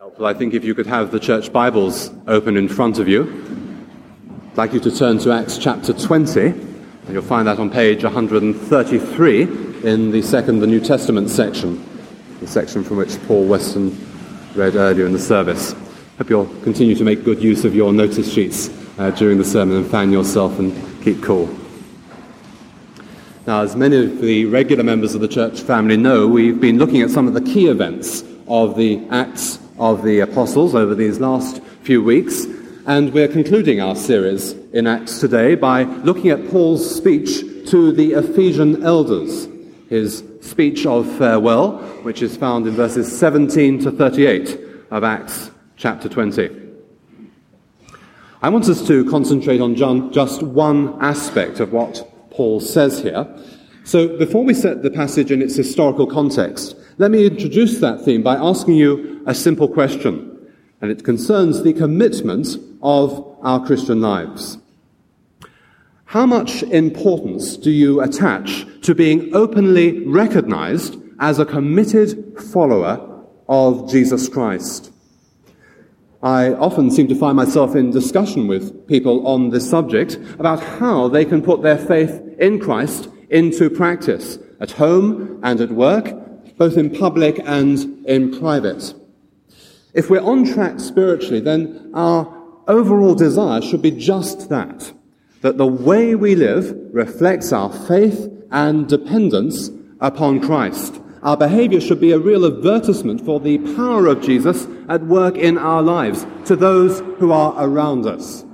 Well, I think if you could have the church Bibles open in front of you, I'd like you to turn to Acts chapter 20, and you'll find that on page 133 in the New Testament section, the section from which Paul Weston read earlier in the service. Hope you'll continue to make good use of your notice sheets during the sermon and fan yourself and keep cool. Now, as many of the regular members of the church family know, we've been looking at some of the key events of the Acts of the Apostles over these last few weeks, and we're concluding our series in Acts today by looking at Paul's speech to the Ephesian elders, his speech of farewell, which is found in verses 17 to 38 of Acts chapter 20. I want us to concentrate on just one aspect of what Paul says here. So before we set the passage in its historical context, let me introduce that theme by asking you a simple question, and it concerns the commitment of our Christian lives. How much importance do you attach to being openly recognized as a committed follower of Jesus Christ? I often seem to find myself in discussion with people on this subject about how they can put their faith in Christ into practice, at home and at work, both in public and in private. If we're on track spiritually, then our overall desire should be just that the way we live reflects our faith and dependence upon Christ. Our behavior should be a real advertisement for the power of Jesus at work in our lives to those who are around us.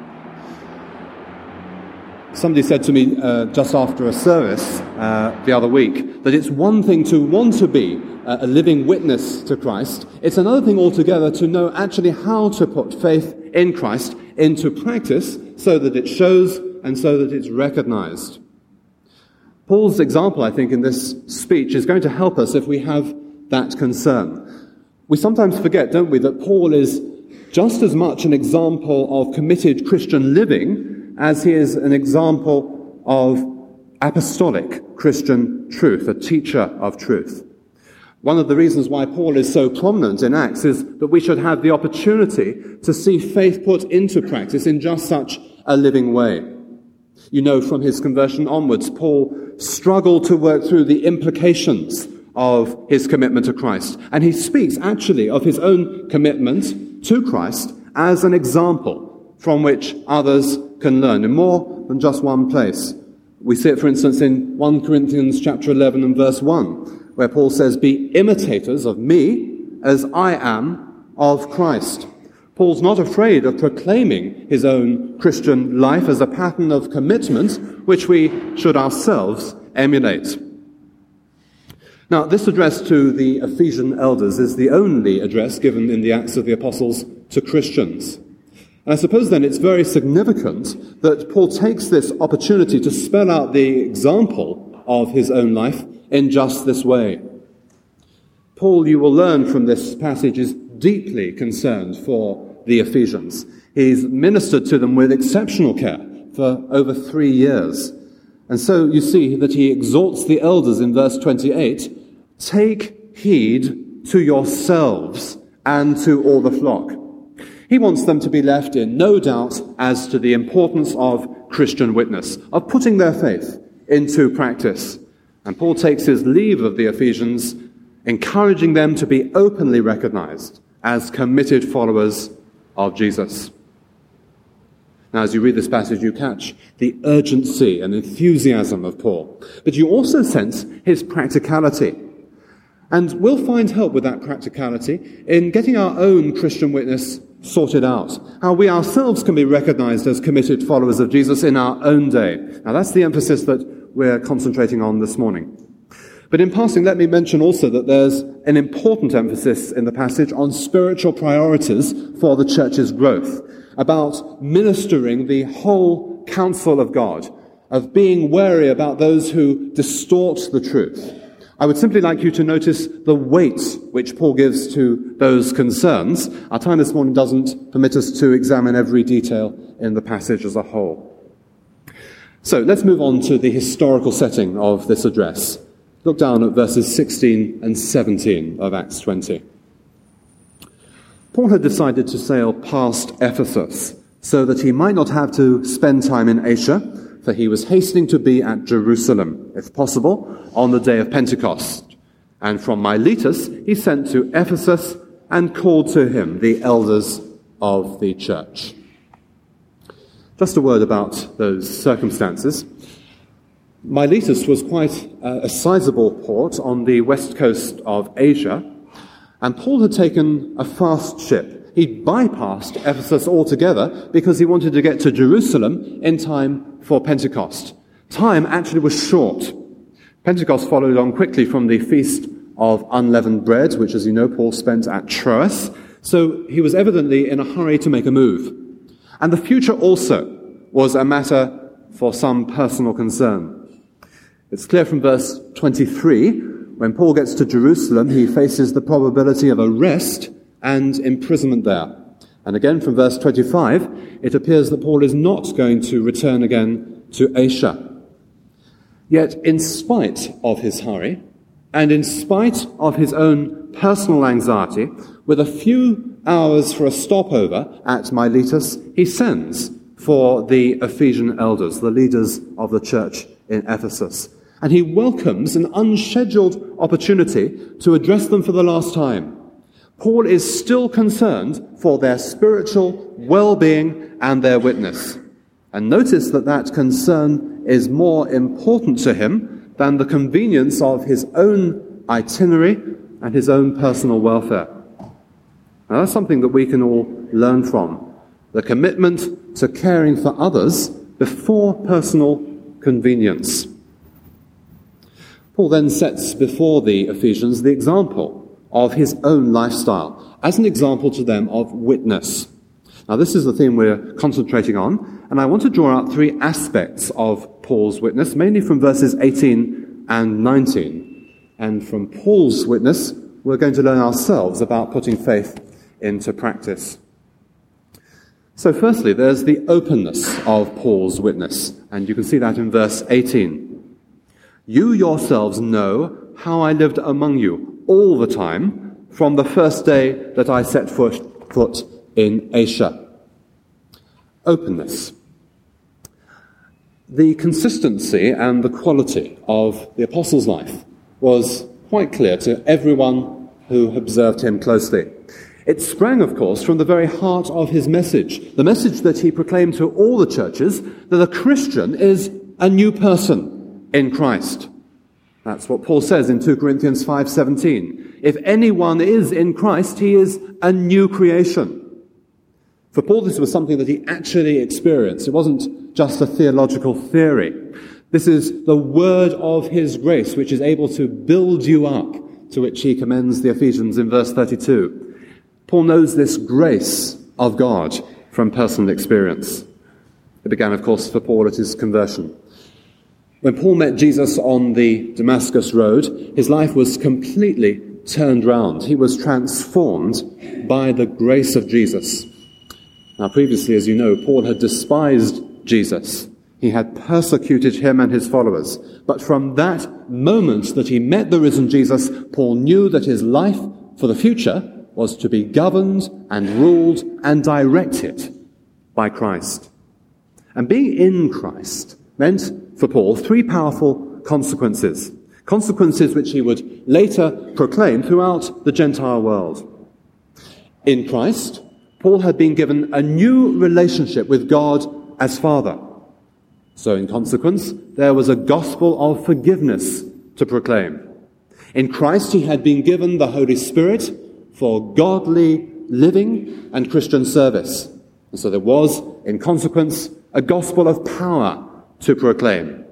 Somebody said to me just after a service the other week that it's one thing to want to be a living witness to Christ. It's another thing altogether to know actually how to put faith in Christ into practice so that it shows and so that it's recognized. Paul's example, I think, in this speech is going to help us if we have that concern. We sometimes forget, don't we, that Paul is just as much an example of committed Christian living as he is an example of apostolic Christian truth, a teacher of truth. One of the reasons why Paul is so prominent in Acts is that we should have the opportunity to see faith put into practice in just such a living way. You know, from his conversion onwards, Paul struggled to work through the implications of his commitment to Christ. And he speaks actually of his own commitment to Christ as an example from which others can learn in more than just one place. We see it, for instance, in 1 Corinthians chapter 11 and verse 1, where Paul says, "Be imitators of me as I am of Christ." Paul's not afraid of proclaiming his own Christian life as a pattern of commitment which we should ourselves emulate. Now, this address to the Ephesian elders is the only address given in the Acts of the Apostles to Christians. And I suppose then it's very significant that Paul takes this opportunity to spell out the example of his own life in just this way. Paul, you will learn from this passage, is deeply concerned for the Ephesians. He's ministered to them with exceptional care for over 3 years. And so you see that he exhorts the elders in verse 28, "Take heed to yourselves and to all the flock." He wants them to be left in no doubt as to the importance of Christian witness, of putting their faith into practice. And Paul takes his leave of the Ephesians, encouraging them to be openly recognized as committed followers of Jesus. Now, as you read this passage, you catch the urgency and enthusiasm of Paul, but you also sense his practicality. And we'll find help with that practicality in getting our own Christian witness sorted out, how we ourselves can be recognized as committed followers of Jesus in our own day. Now, that's the emphasis that we're concentrating on this morning. But in passing, let me mention also that there's an important emphasis in the passage on spiritual priorities for the church's growth, about ministering the whole counsel of God, of being wary about those who distort the truth. I would simply like you to notice the weight which Paul gives to those concerns. Our time this morning doesn't permit us to examine every detail in the passage as a whole. So let's move on to the historical setting of this address. Look down at verses 16 and 17 of Acts 20. Paul had decided to sail past Ephesus so that he might not have to spend time in Asia, for he was hastening to be at Jerusalem, if possible, on the day of Pentecost. And from Miletus he sent to Ephesus and called to him the elders of the church. Just a word about those circumstances. Miletus was quite a sizable port on the west coast of Asia, and Paul had taken a fast ship. He'd bypassed Ephesus altogether because he wanted to get to Jerusalem in time for Pentecost. Time actually was short. Pentecost followed on quickly from the Feast of Unleavened Bread, which, as you know, Paul spent at Troas. So he was evidently in a hurry to make a move. And the future also was a matter for some personal concern. It's clear from verse 23, when Paul gets to Jerusalem, he faces the probability of arrest and imprisonment there. And again, from verse 25, it appears that Paul is not going to return again to Asia. Yet, in spite of his hurry, and in spite of his own personal anxiety, with a few hours for a stopover at Miletus, he sends for the Ephesian elders, the leaders of the church in Ephesus. And he welcomes an unscheduled opportunity to address them for the last time. Paul is still concerned for their spiritual well-being and their witness. And notice that concern is more important to him than the convenience of his own itinerary and his own personal welfare. Now, that's something that we can all learn from. The commitment to caring for others before personal convenience. Paul then sets before the Ephesians the example of his own lifestyle, as an example to them of witness. Now, this is the theme we're concentrating on, and I want to draw out three aspects of Paul's witness, mainly from verses 18 and 19. And from Paul's witness, we're going to learn ourselves about putting faith into practice. So firstly, there's the openness of Paul's witness, and you can see that in verse 18. You yourselves know how I lived among you all the time from the first day that I set foot in Asia. Openness. The consistency and the quality of the apostle's life was quite clear to everyone who observed him closely. It sprang, of course, from the very heart of his message, the message that he proclaimed to all the churches, that a Christian is a new person in Christ. That's what Paul says in 2 Corinthians 5:17. If anyone is in Christ, he is a new creation. For Paul, this was something that he actually experienced. It wasn't just a theological theory. This is the word of his grace, which is able to build you up, to which he commends the Ephesians in verse 32. Paul knows this grace of God from personal experience. It began, of course, for Paul at his conversion. When Paul met Jesus on the Damascus road, his life was completely turned round. He was transformed by the grace of Jesus. Now, previously, as you know, Paul had despised Jesus. He had persecuted him and his followers. But from that moment that he met the risen Jesus, Paul knew that his life for the future was to be governed and ruled and directed by Christ. And being in Christ meant for Paul three powerful consequences. Consequences which he would later proclaim throughout the Gentile world. In Christ, Paul had been given a new relationship with God as Father. So in consequence, there was a gospel of forgiveness to proclaim. In Christ, he had been given the Holy Spirit for godly living and Christian service. And so there was, in consequence, a gospel of power to proclaim.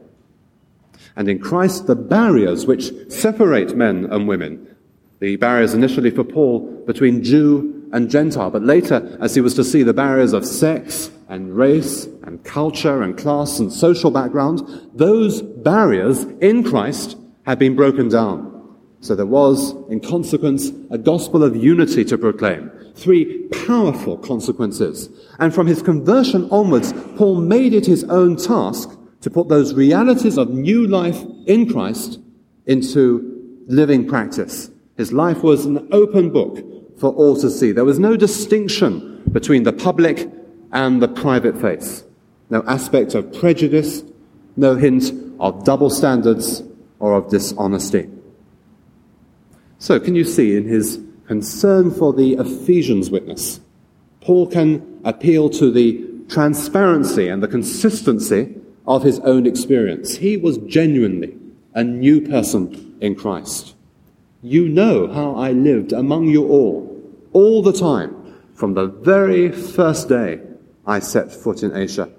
And in Christ, the barriers which separate men and women, the barriers initially for Paul between Jew and Gentile, but later, as he was to see the barriers of sex and race and culture and class and social background, those barriers in Christ had been broken down. So there was, in consequence, a gospel of unity to proclaim. Three powerful consequences. And from his conversion onwards, Paul made it his own task to put those realities of new life in Christ into living practice. His life was an open book for all to see. There was no distinction between the public and the private faith. No aspect of prejudice, no hint of double standards or of dishonesty. So can you see in his concern for the Ephesians witness, Paul can appeal to the transparency and the consistency of his own experience. He was genuinely a new person in Christ. You know how I lived among you all the time, from the very first day I set foot in Asia.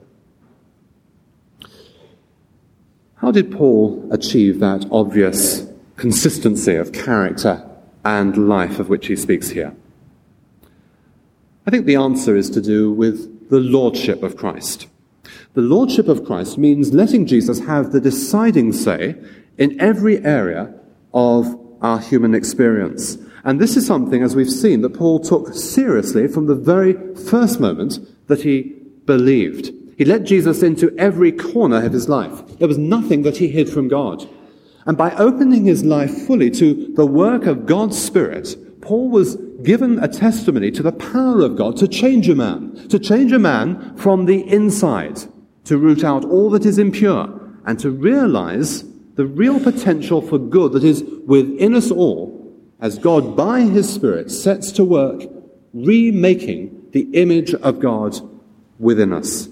How did Paul achieve that obvious consistency of character and life of which he speaks here? I think the answer is to do with the lordship of Christ. The lordship of Christ means letting Jesus have the deciding say in every area of our human experience. And this is something, as we've seen, that Paul took seriously from the very first moment that he believed. He let Jesus into every corner of his life. There was nothing that he hid from God. And by opening his life fully to the work of God's Spirit, Paul was given a testimony to the power of God to change a man from the inside, to root out all that is impure, and to realize the real potential for good that is within us all, as God, by his Spirit, sets to work remaking the image of God within us.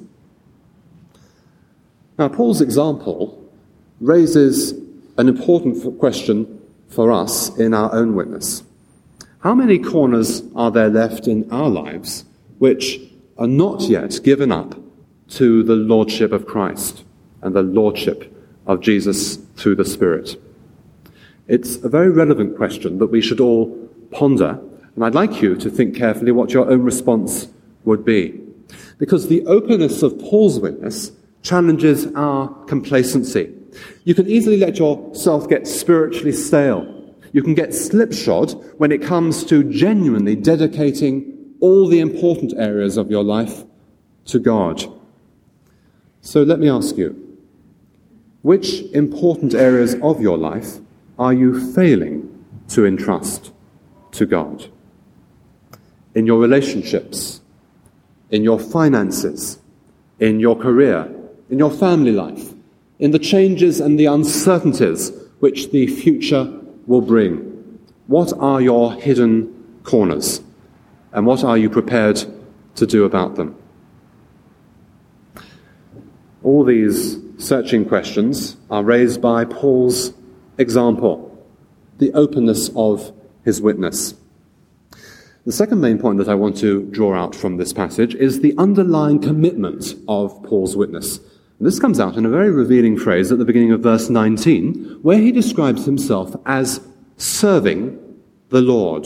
Now, Paul's example raises an important question for us in our own witness. How many corners are there left in our lives which are not yet given up to the lordship of Christ and the lordship of Jesus through the Spirit? It's a very relevant question that we should all ponder, and I'd like you to think carefully what your own response would be. Because the openness of Paul's witness challenges our complacency. You can easily let yourself get spiritually stale. You can get slipshod when it comes to genuinely dedicating all the important areas of your life to God. So let me ask you, which important areas of your life are you failing to entrust to God? In your relationships, in your finances, in your career, in your family life, in the changes and the uncertainties which the future will bring. What are your hidden corners? And what are you prepared to do about them? All these searching questions are raised by Paul's example, the openness of his witness. The second main point that I want to draw out from this passage is the underlying commitment of Paul's witness. And this comes out in a very revealing phrase at the beginning of verse 19, where he describes himself as serving the Lord.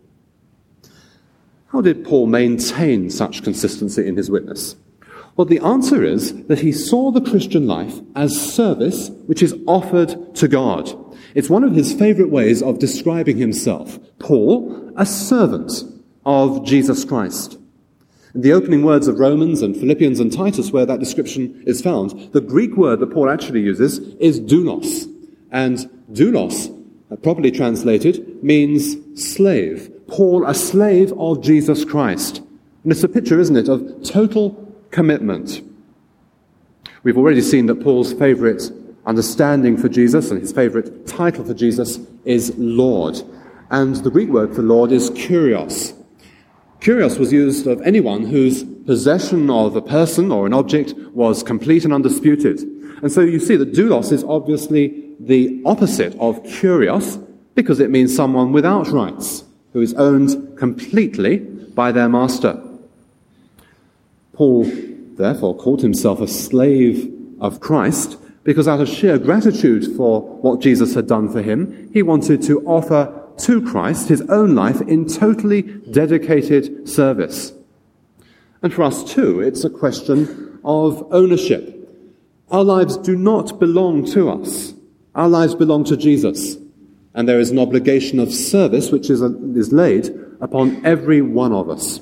How did Paul maintain such consistency in his witness? Well, the answer is that he saw the Christian life as service which is offered to God. It's one of his favorite ways of describing himself. Paul, a servant of Jesus Christ. In the opening words of Romans and Philippians and Titus, where that description is found, the Greek word that Paul actually uses is doulos. And doulos, properly translated, means slave. Paul, a slave of Jesus Christ. And it's a picture, isn't it, of total commitment. We've already seen that Paul's favorite understanding for Jesus and his favorite title for Jesus is Lord. And the Greek word for Lord is kurios. Kurios was used of anyone whose possession of a person or an object was complete and undisputed. And so you see that doulos is obviously the opposite of kurios, because it means someone without rights, who is owned completely by their master. Paul, therefore, called himself a slave of Christ, because out of sheer gratitude for what Jesus had done for him, he wanted to offer to Christ his own life in totally dedicated service. And for us too, it's a question of ownership. Our lives do not belong to us. Our lives belong to Jesus. And there is an obligation of service which is laid upon every one of us.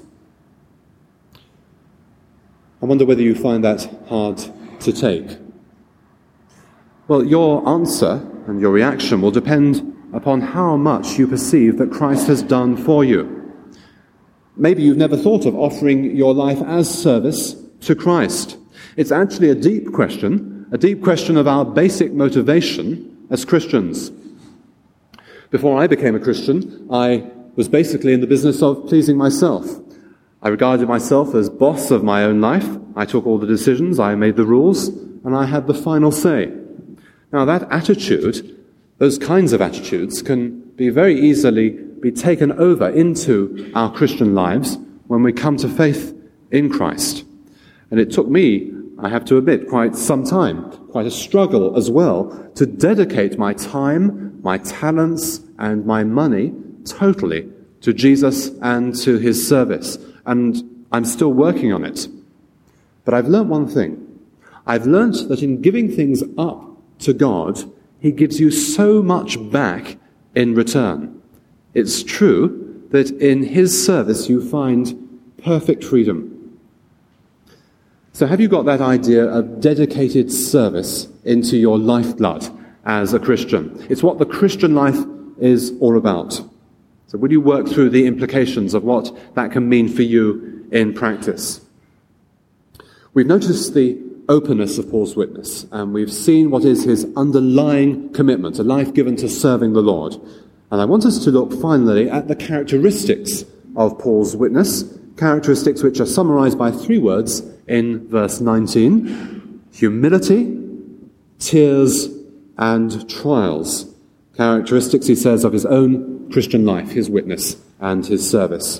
I wonder whether you find that hard to take. Well, your answer and your reaction will depend upon how much you perceive that Christ has done for you. Maybe you've never thought of offering your life as service to Christ. It's actually a deep question of our basic motivation as Christians. Before I became a Christian, I was basically in the business of pleasing myself. I regarded myself as boss of my own life. I took all the decisions, I made the rules, and I had the final say. Now that attitude, those kinds of attitudes, can be very easily be taken over into our Christian lives when we come to faith in Christ. And it took me, I have to admit, quite some time, quite a struggle as well, to dedicate my time, my talents, and my money totally to Jesus and to his service. And I'm still working on it. But I've learnt one thing. I've learnt that in giving things up to God, he gives you so much back in return. It's true that in his service you find perfect freedom. So have you got that idea of dedicated service into your lifeblood as a Christian? It's what the Christian life is all about. So will you work through the implications of what that can mean for you in practice? We've noticed the openness of Paul's witness, and we've seen what is his underlying commitment, a life given to serving the Lord. And I want us to look finally at the characteristics of Paul's witness, characteristics which are summarized by 3 words in verse 19: humility, tears, and trials. Characteristics, he says, of his own Christian life, his witness, and his service.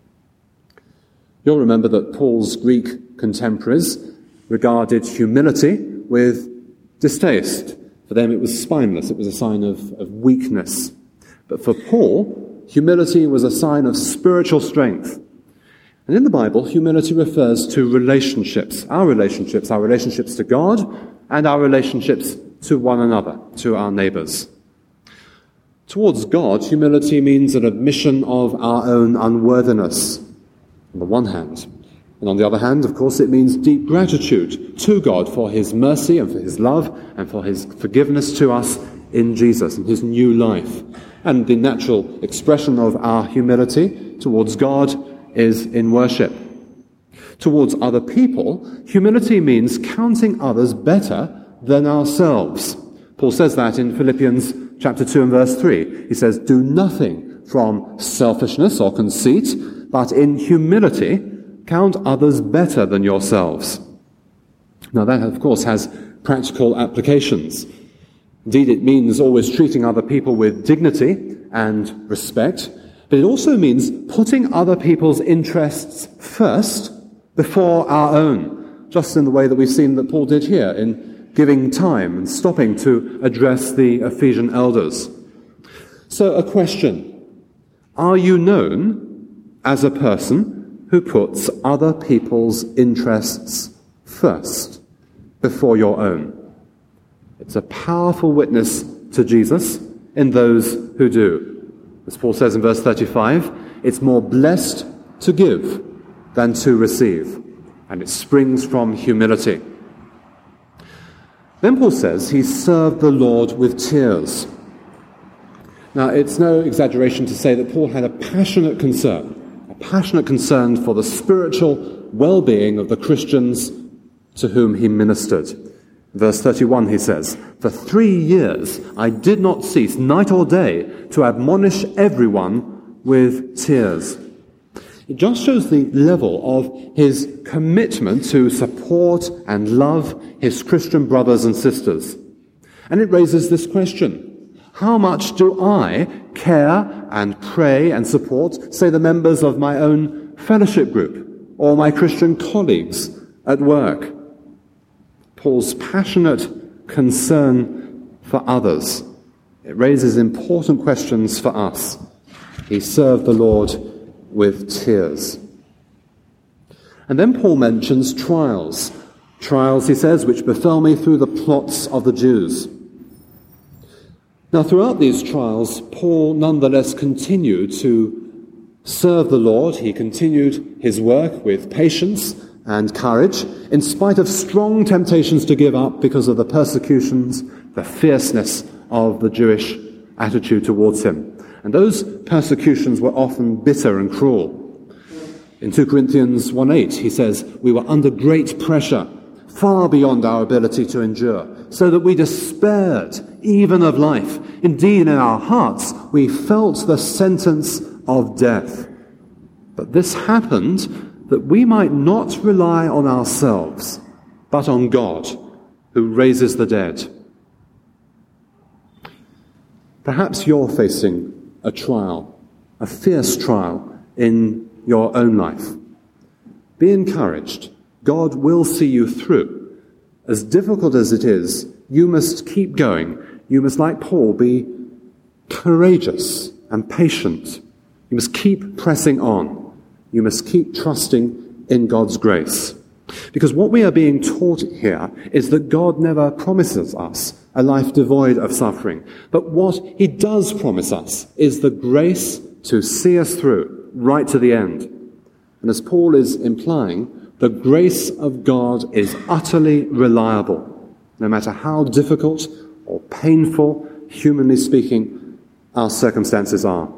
You'll remember that Paul's Greek contemporaries regarded humility with distaste. For them it was spineless, it was a sign of weakness. But for Paul, humility was a sign of spiritual strength. And in the Bible, humility refers to relationships, our relationships to God, and our relationships to one another, to our neighbours. Towards God, humility means an admission of our own unworthiness, on the one hand. And on the other hand, of course, it means deep gratitude to God for his mercy and for his love and for his forgiveness to us in Jesus and his new life. And the natural expression of our humility towards God is in worship. Towards other people, humility means counting others better than ourselves. Paul says that in Philippians chapter 2 and verse 3. He says, "Do nothing from selfishness or conceit, but in humility count others better than yourselves." Now that, of course, has practical applications. Indeed, it means always treating other people with dignity and respect, but it also means putting other people's interests first before our own, just in the way that we've seen that Paul did here in giving time and stopping to address the Ephesian elders. So a question: are you known as a person who puts other people's interests first before your own? It's a powerful witness to Jesus in those who do. As Paul says in verse 35, it's more blessed to give than to receive, and it springs from humility. Then Paul says he served the Lord with tears. Now, it's no exaggeration to say that Paul had a passionate concern for the spiritual well-being of the Christians to whom he ministered. Verse 31, he says, "For 3 years I did not cease, night or day, to admonish everyone with tears." It just shows the level of his commitment to support and love his Christian brothers and sisters. And it raises this question: how much do I care and pray and support, say, the members of my own fellowship group or my Christian colleagues at work? Paul's passionate concern for others, it raises important questions for us. He served the Lord with tears. And then Paul mentions trials. Trials, he says, which befell me through the plots of the Jews. Now, throughout these trials, Paul nonetheless continued to serve the Lord. He continued his work with patience and courage, in spite of strong temptations to give up because of the persecutions, the fierceness of the Jewish attitude towards him. And those persecutions were often bitter and cruel. In 2 Corinthians 1:8, he says, we were under great pressure, far beyond our ability to endure, so that we despaired even of life. Indeed, in our hearts, we felt the sentence of death. But this happened that we might not rely on ourselves, but on God, who raises the dead. Perhaps you're facing a trial, a fierce trial in your own life. Be encouraged. God will see you through. As difficult as it is, you must keep going. You must, like Paul, be courageous and patient. You must keep pressing on. You must keep trusting in God's grace. Because what we are being taught here is that God never promises us a life devoid of suffering. But what he does promise us is the grace to see us through right to the end. And as Paul is implying, the grace of God is utterly reliable, no matter how difficult or painful, humanly speaking, our circumstances are.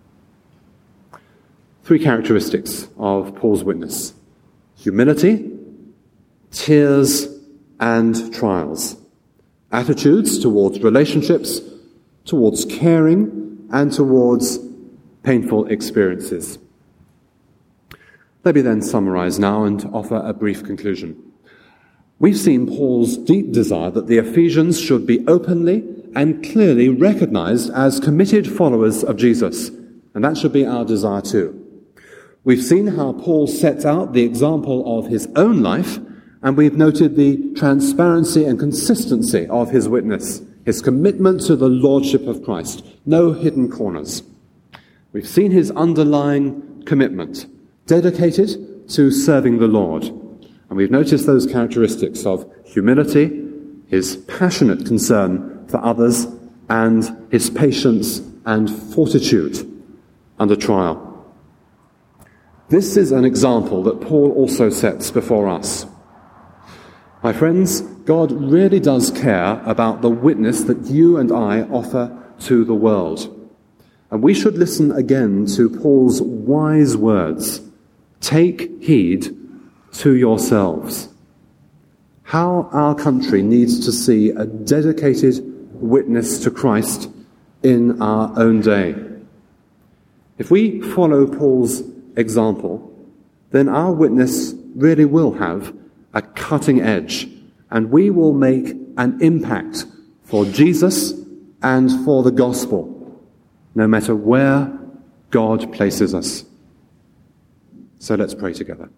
3 characteristics of Paul's witness: humility, tears, and trials. Attitudes towards relationships, towards caring, and towards painful experiences. Let me then summarize now and offer a brief conclusion. We've seen Paul's deep desire that the Ephesians should be openly and clearly recognized as committed followers of Jesus, and that should be our desire too. We've seen how Paul sets out the example of his own life, and we've noted the transparency and consistency of his witness, his commitment to the lordship of Christ, no hidden corners. We've seen his underlying commitment, dedicated to serving the Lord. And we've noticed those characteristics of humility, his passionate concern for others, and his patience and fortitude under trial. This is an example that Paul also sets before us. My friends, God really does care about the witness that you and I offer to the world. And we should listen again to Paul's wise words. Take heed to yourselves. How our country needs to see a dedicated witness to Christ in our own day. If we follow Paul's example, then our witness really will have a cutting edge, and we will make an impact for Jesus and for the gospel, no matter where God places us. So let's pray together.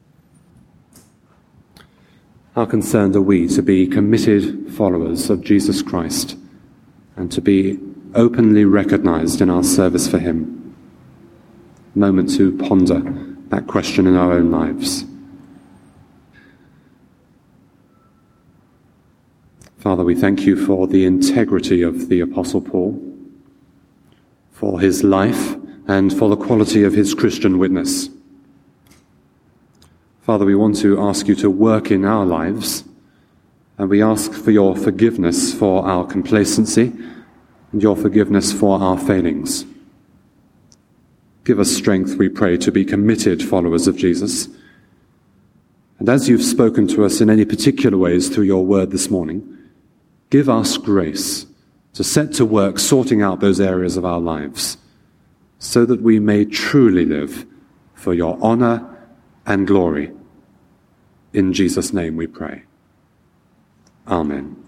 How concerned are we to be committed followers of Jesus Christ and to be openly recognized in our service for him? A moment to ponder that question in our own lives. Father, we thank you for the integrity of the Apostle Paul, for his life, and for the quality of his Christian witness. Father, we want to ask you to work in our lives, and we ask for your forgiveness for our complacency and your forgiveness for our failings. Give us strength, we pray, to be committed followers of Jesus. And as you've spoken to us in any particular ways through your word this morning, give us grace to set to work sorting out those areas of our lives so that we may truly live for your honor and glory. In Jesus' name we pray. Amen.